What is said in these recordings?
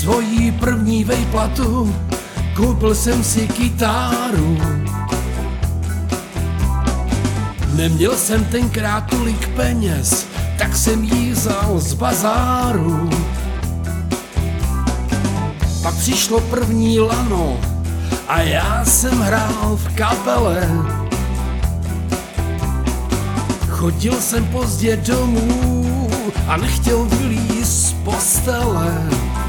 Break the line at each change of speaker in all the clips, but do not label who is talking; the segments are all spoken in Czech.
svojí první vejplatu koupil jsem si kytáru. Neměl jsem tenkrát tolik peněz, tak jsem jí vzal z bazáru. Pak přišlo první lano a já jsem hrál v kapele. Chodil jsem pozdě domů a nechtěl vylízt z postele.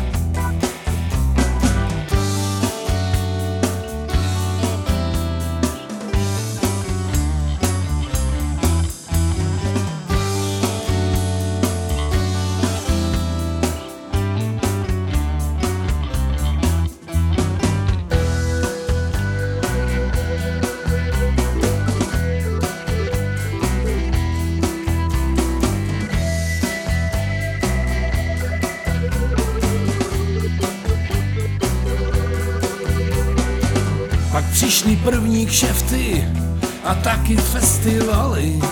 Pak přišly první kšefty a taky festivaly.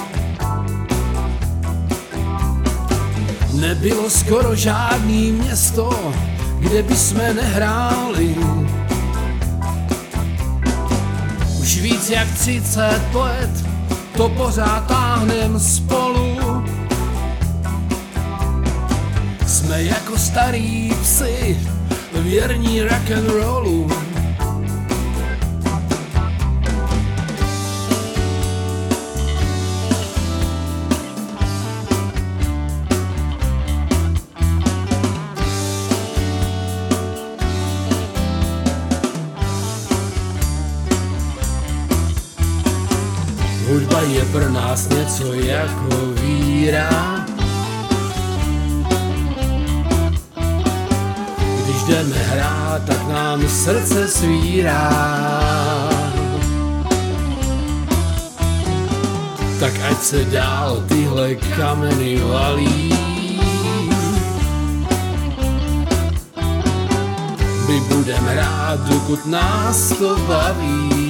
Nebylo skoro žádný město, kde by jsme nehráli. Už víc jak 30 let to pořád táhnem spolu. Jsme jako starý psi, věrní rock'n'rollu. Hudba je pro nás něco jako víra. Když jdeme hrát, tak nám srdce svírá. Tak ať se dál tyhle kameny valí. My budeme hrát, dokud nás to baví.